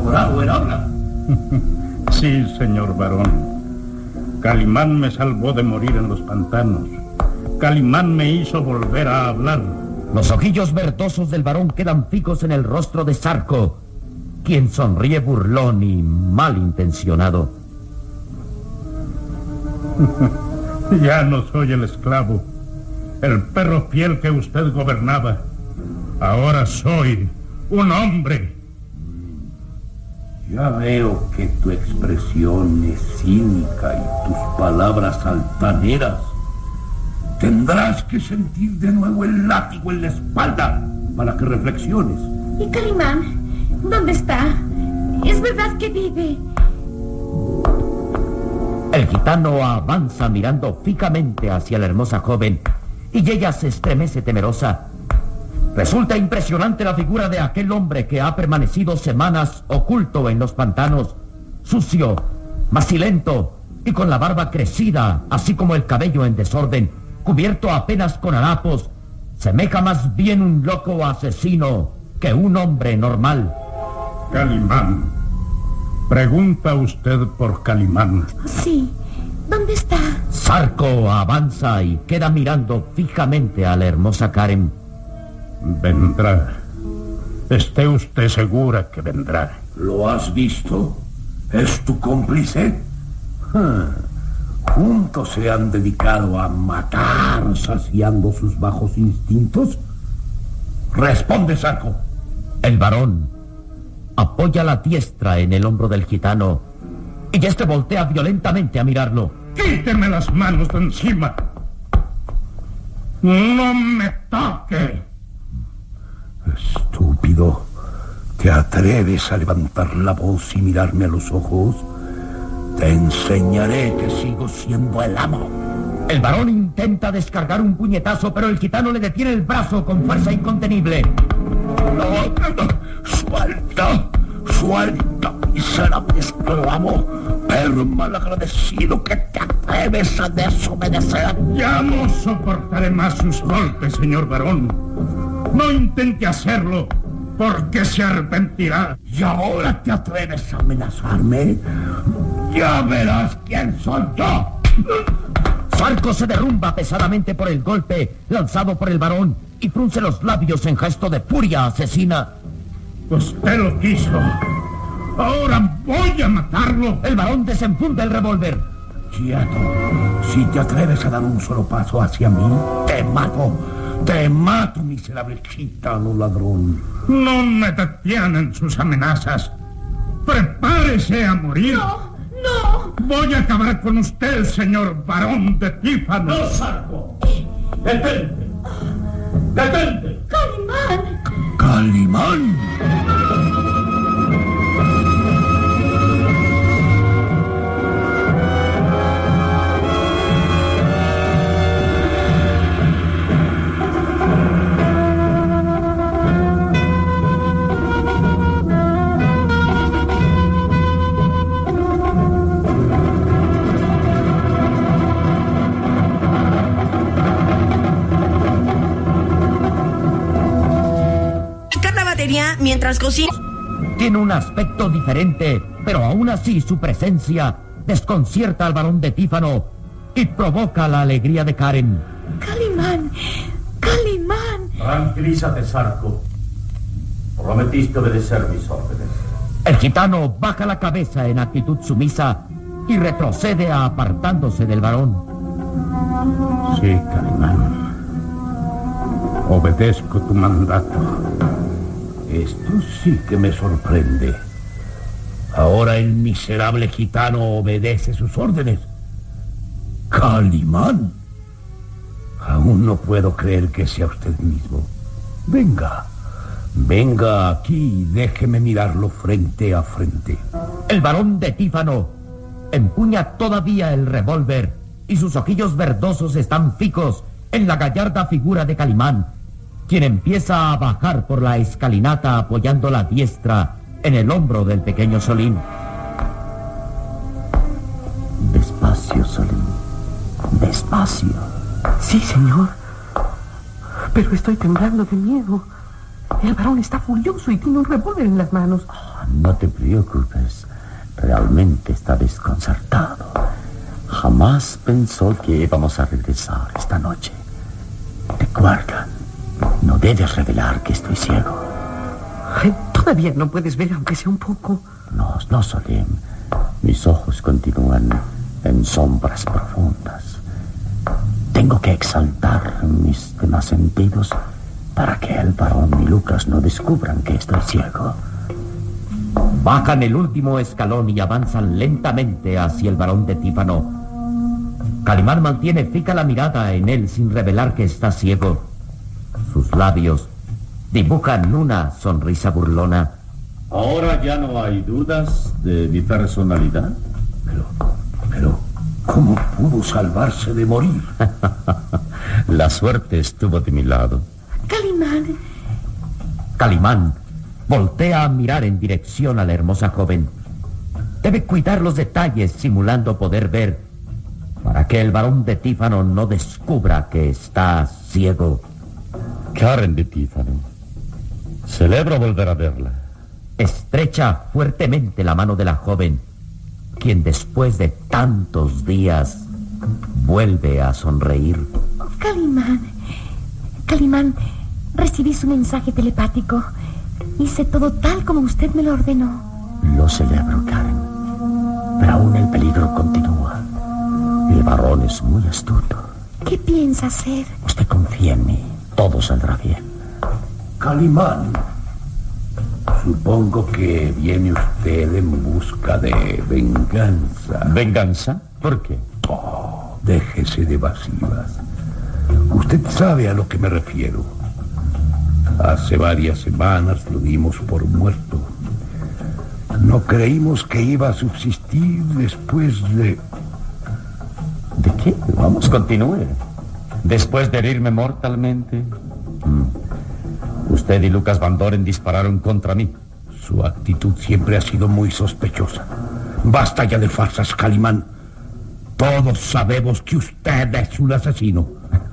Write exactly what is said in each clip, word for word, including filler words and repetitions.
enamorado él habla. Sí, señor varón. Calimán me salvó de morir en los pantanos. Calimán me hizo volver a hablar. Los ojillos verdosos del varón quedan fijos en el rostro de Zarco, quien sonríe burlón y malintencionado. Ya no soy el esclavo, el perro fiel que usted gobernaba. Ahora soy un hombre. Ya veo que tu expresión es cínica y tus palabras altaneras. Tendrás que sentir de nuevo el látigo en la espalda para que reflexiones. ¿Y Calimán? ¿Dónde está? ¿Es verdad que vive? El gitano avanza mirando fijamente hacia la hermosa joven y ella se estremece temerosa. Resulta impresionante la figura de aquel hombre que ha permanecido semanas oculto en los pantanos, sucio, macilento y con la barba crecida, así como el cabello en desorden, cubierto apenas con harapos. Semeja más bien un loco asesino que un hombre normal. Calimán. Pregunta usted por Calimán. Sí. ¿Dónde está? Zarco avanza y queda mirando fijamente a la hermosa Karen. Vendrá. Esté usted segura que vendrá. ¿Lo has visto? ¿Es tu cómplice? Ah, juntos se han dedicado a matar, saciando sus bajos instintos. Responde, Zarco. El varón apoya la diestra en el hombro del gitano y este voltea violentamente a mirarlo. ¡Quíteme las manos de encima! ¡No me toque! Estúpido, ¿te atreves a levantar la voz y mirarme a los ojos? Te enseñaré que sigo siendo el amo. El varón intenta descargar un puñetazo, pero el gitano le detiene el brazo con fuerza incontenible. No, no, suelta, suelta, miserable esclavo, perro malagradecido que te atreves a desobedecer. Ya no soportaré más sus golpes, señor varón. No intente hacerlo, porque se arrepentirá. ¿Y ahora te atreves a amenazarme? Ya verás quién soy yo. Zarco se derrumba pesadamente por el golpe lanzado por el varón y frunce los labios en gesto de furia asesina. Usted lo quiso. Ahora voy a matarlo. El varón desenfunda el revólver. Quieto. Si te atreves a dar un solo paso hacia mí, te mato. Te mato, miserable gitano ladrón. No me detienen sus amenazas. Prepárese a morir. No, no. Voy a acabar con usted, señor varón de Tífano. ¡No, Zarco! ¡Detente! ¡Detente! ¡Calimán! ¡Calimán! Mientras cocina. Tiene un aspecto diferente, pero aún así su presencia desconcierta al varón de Tífano y provoca la alegría de Karen. ¡Calimán! ¡Calimán! Tranquilízate, Zarco. Prometiste obedecer mis órdenes. El gitano baja la cabeza en actitud sumisa y retrocede apartándose del varón. Sí, Calimán. Obedezco tu mandato. Esto sí que me sorprende. Ahora el miserable gitano obedece sus órdenes. Calimán. Aún no puedo creer que sea usted mismo. Venga, venga aquí y déjeme mirarlo frente a frente. El varón de Tífano empuña todavía el revólver y sus ojillos verdosos están fijos en la gallarda figura de Calimán, quien empieza a bajar por la escalinata apoyando la diestra en el hombro del pequeño Solín. Despacio, Solín. Despacio. Sí, señor. Pero estoy temblando de miedo. El varón está furioso y tiene un revólver en las manos. Oh, No te preocupes. Realmente está desconcertado. Jamás pensó que íbamos a regresar esta noche. Recuerda, no debes revelar que estoy ciego. Ay, todavía no puedes ver, aunque sea un poco. No, no, Solim. Mis ojos continúan en sombras profundas. Tengo que exaltar mis demás sentidos para que el varón y Lucas no descubran que estoy ciego. Bajan el último escalón y avanzan lentamente hacia el varón de Tífano. Calimán mantiene fija la mirada en él sin revelar que está ciego. Sus labios dibujan una sonrisa burlona. Ahora ya no hay dudas de mi personalidad. Pero, pero, ¿cómo pudo salvarse de morir? La suerte estuvo de mi lado. Calimán. Calimán voltea a mirar en dirección a la hermosa joven. Debe cuidar los detalles simulando poder ver para que el varón de Tífano no descubra que está ciego. Karen de Tífano, celebro volver a verla. Estrecha fuertemente la mano de la joven, quien después de tantos días vuelve a sonreír. Oh, Calimán. Calimán, recibí su mensaje telepático. Hice todo tal como usted me lo ordenó. Lo celebro, Karen. Pero aún el peligro continúa. El varón es muy astuto. ¿Qué piensa hacer? Usted confía en mí. Todo saldrá bien. Calimán, supongo que viene usted en busca de venganza. ¿Venganza? ¿Por qué? Oh, déjese de evasivas. Usted sabe a lo que me refiero. Hace varias semanas lo dimos por muerto. No creímos que iba a subsistir después de... ¿De qué? Vamos, continúe. Después de herirme mortalmente, mm. usted y Lucas Van Doren dispararon contra mí. Su actitud siempre ha sido muy sospechosa. Basta ya de farsas, Calimán. Todos sabemos que usted es un asesino.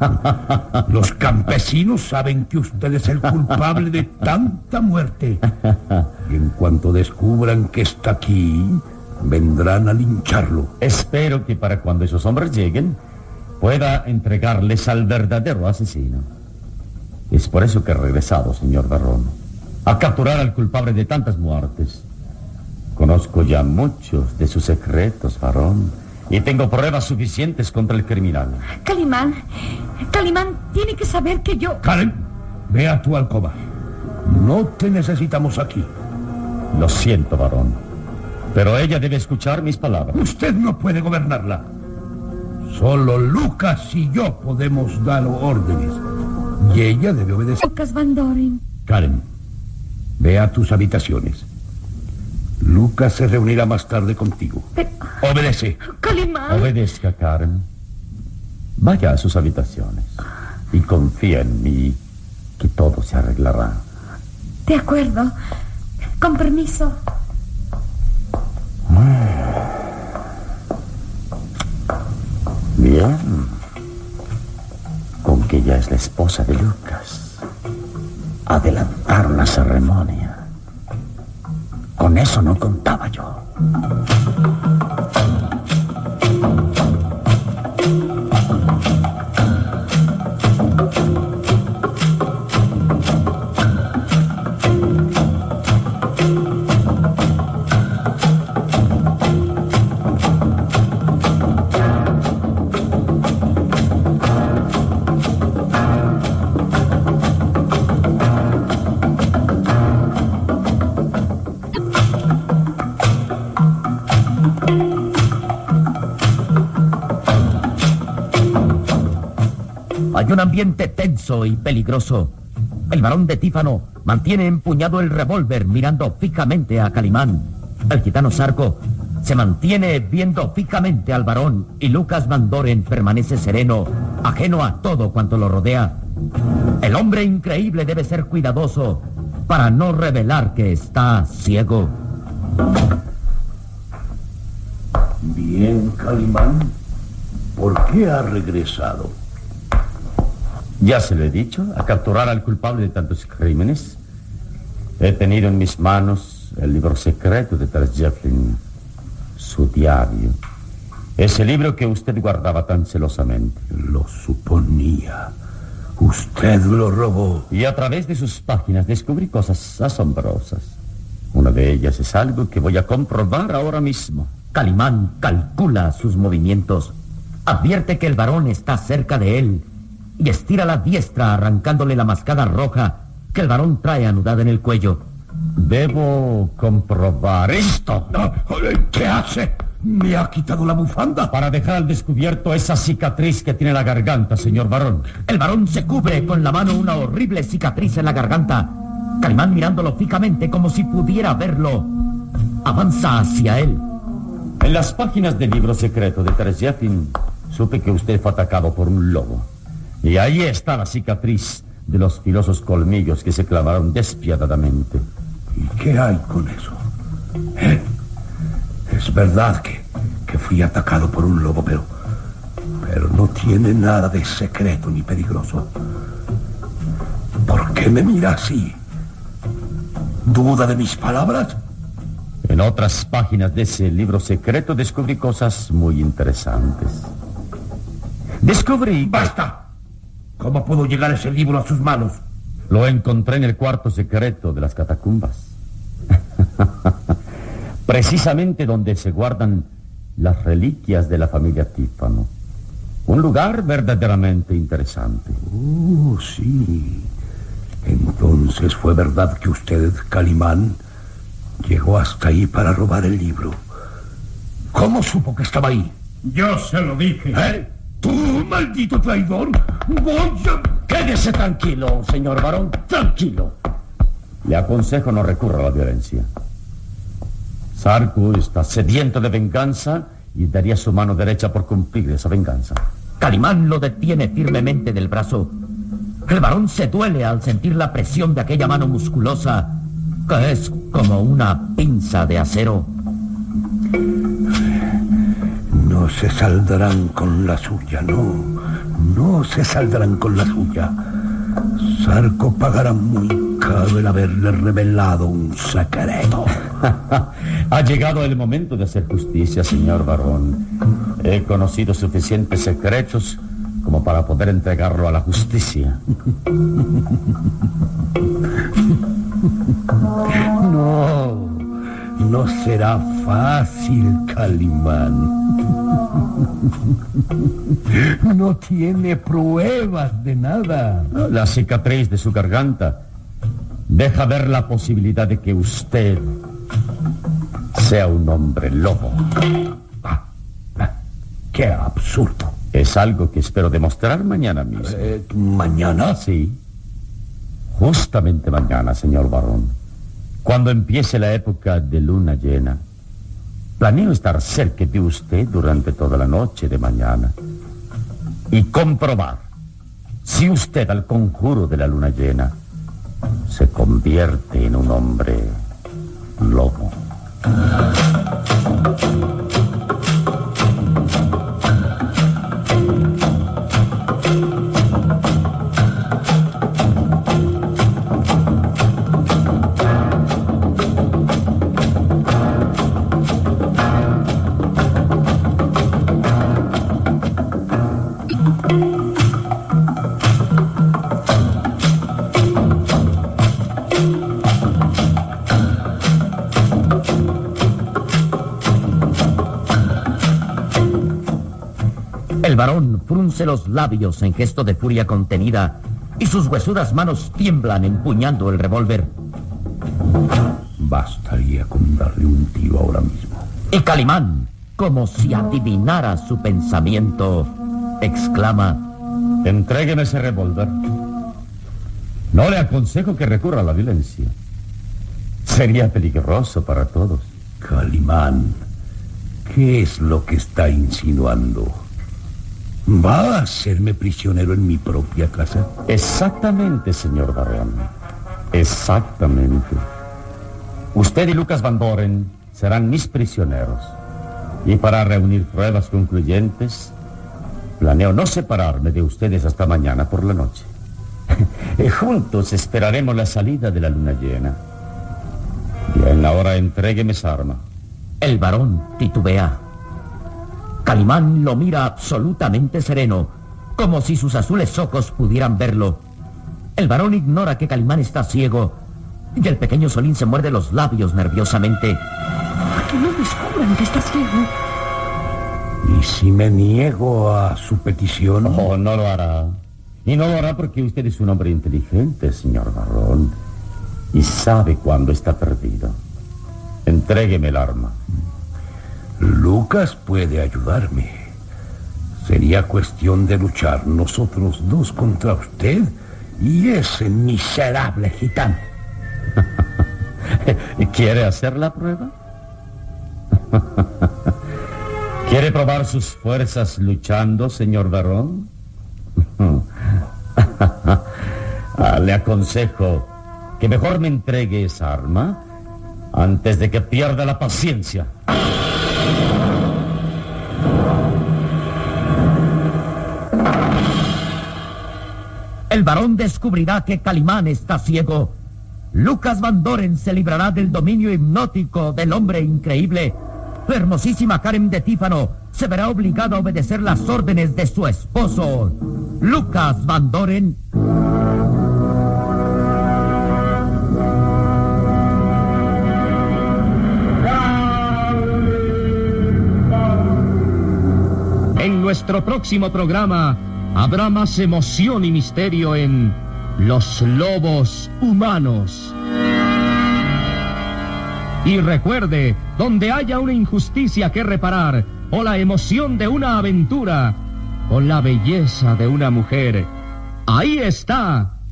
Los campesinos saben que usted es el culpable de tanta muerte. Y en cuanto descubran que está aquí, vendrán a lincharlo. Espero que para cuando esos hombres lleguen, pueda entregarles al verdadero asesino. Es por eso que he regresado, señor Varrón, a capturar al culpable de tantas muertes. Conozco ya muchos de sus secretos, Varrón, y tengo pruebas suficientes contra el criminal. Calimán, Calimán tiene que saber que yo... Karen, ve a tu alcoba. No te necesitamos aquí. Lo siento, varón, pero ella debe escuchar mis palabras. Usted no puede gobernarla. Solo Lucas y yo podemos dar órdenes. Y ella debe obedecer. Lucas Van Doren. Karen, ve a tus habitaciones. Lucas se reunirá más tarde contigo. Pero... Obedece. Calimán. Obedezca, Karen. Vaya a sus habitaciones y confía en mí, que todo se arreglará. De acuerdo. Con permiso. Bien. Con que ella es la esposa de Lucas. Adelantar una ceremonia. Con eso no contaba yo. Hay un ambiente tenso y peligroso. El varón de Tífano mantiene empuñado el revólver mirando fijamente a Calimán. El gitano Zarco se mantiene viendo fijamente al varón y Lucas Van Doren permanece sereno, ajeno a todo cuanto lo rodea. El hombre increíble debe ser cuidadoso para no revelar que está ciego. Bien, Calimán. ¿Por qué ha regresado? Ya se lo he dicho, a capturar al culpable de tantos crímenes. He tenido en mis manos el libro secreto de Terzjeflin, su diario. Ese libro que usted guardaba tan celosamente. Lo suponía. Usted lo robó. Y a través de sus páginas descubrí cosas asombrosas. Una de ellas es algo que voy a comprobar ahora mismo. Calimán calcula sus movimientos, advierte que el varón está cerca de él y estira la diestra arrancándole la mascada roja que el varón trae anudada en el cuello. Debo comprobar esto. No, ¿qué hace? ¿Me ha quitado la bufanda? Para dejar al descubierto esa cicatriz que tiene la garganta, señor varón. El varón se cubre con la mano una horrible cicatriz en la garganta. Calimán, mirándolo fijamente como si pudiera verlo, avanza hacia él. En las páginas del libro secreto de Terzjeflin supe que usted fue atacado por un lobo. Y ahí está la cicatriz de los filosos colmillos que se clavaron despiadadamente. ¿Y qué hay con eso? ¿Eh? Es verdad que, que fui atacado por un lobo, pero... Pero no tiene nada de secreto ni peligroso. ¿Por qué me mira así? ¿Duda de mis palabras? En otras páginas de ese libro secreto descubrí cosas muy interesantes. Descubrí... ¡Basta! ¿Cómo puedo llegar ese libro a sus manos? Lo encontré en el cuarto secreto de las catacumbas. Precisamente donde se guardan las reliquias de la familia Tífano. Un lugar verdaderamente interesante. Oh, sí. Entonces fue verdad que usted, Calimán, llegó hasta ahí para robar el libro. ¿Cómo supo que estaba ahí? Yo se lo dije. ¿Eh? ¡Tú, maldito traidor! ¡Voy a... Quédese tranquilo, señor varón, tranquilo. Le aconsejo no recurra a la violencia. Zarco está sediento de venganza y daría su mano derecha por cumplir esa venganza. Calimán lo detiene firmemente del brazo. El varón se duele al sentir la presión de aquella mano musculosa, que es como una pinza de acero. No se saldrán con la suya, no. No se saldrán con la suya. Zarco pagará muy caro el haberle revelado un secreto. Ha llegado el momento de hacer justicia, señor varón. He conocido suficientes secretos como para poder entregarlo a la justicia. No, no será fácil, Calimán. No tiene pruebas de nada. La cicatriz de su garganta deja ver la posibilidad de que usted sea un hombre lobo. Ah, ah, ¡qué absurdo! Es algo que espero demostrar mañana mismo. Eh, ¿Mañana? Sí. Justamente mañana, señor varón. Cuando empiece la época de luna llena, planeo estar cerca de usted durante toda la noche de mañana y comprobar si usted al conjuro de la luna llena se convierte en un hombre lobo. El varón frunce los labios en gesto de furia contenida y sus huesudas manos tiemblan empuñando el revólver. Bastaría con darle un tiro ahora mismo. Y Calimán, como si adivinara su pensamiento, exclama: Entrégueme ese revólver. No le aconsejo que recurra a la violencia. Sería peligroso para todos. Calimán, ¿qué es lo que está insinuando? ¿Va a hacerme prisionero en mi propia casa? Exactamente, señor varón. Exactamente. Usted y Lucas Van Doren serán mis prisioneros. Y para reunir pruebas concluyentes, planeo no separarme de ustedes hasta mañana por la noche. Juntos esperaremos la salida de la luna llena. Bien, ahora entrégueme esa arma. El varón titubea. Calimán lo mira absolutamente sereno, como si sus azules ojos pudieran verlo. El varón ignora que Calimán está ciego y el pequeño Solín se muerde los labios nerviosamente. Que no descubran que está ciego. ¿Y si me niego a su petición? Oh, no lo hará. Y no lo hará porque usted es un hombre inteligente, señor Barrón, y sabe cuándo está perdido. Entrégueme el arma. Lucas puede ayudarme. Sería cuestión de luchar nosotros dos contra usted y ese miserable gitano. ¿Quiere hacer la prueba? ¿Quiere probar sus fuerzas luchando, señor Barrón? Ah, le aconsejo que mejor me entregue esa arma antes de que pierda la paciencia. El varón descubrirá que Calimán está ciego. Lucas Van Doren se librará del dominio hipnótico del hombre increíble. La hermosísima Karen de Tífano se verá obligada a obedecer las órdenes de su esposo, Lucas Van Doren. En nuestro próximo programa habrá más emoción y misterio en Los Lobos Humanos. Y recuerde, donde haya una injusticia que reparar, o la emoción de una aventura, o la belleza de una mujer, ahí está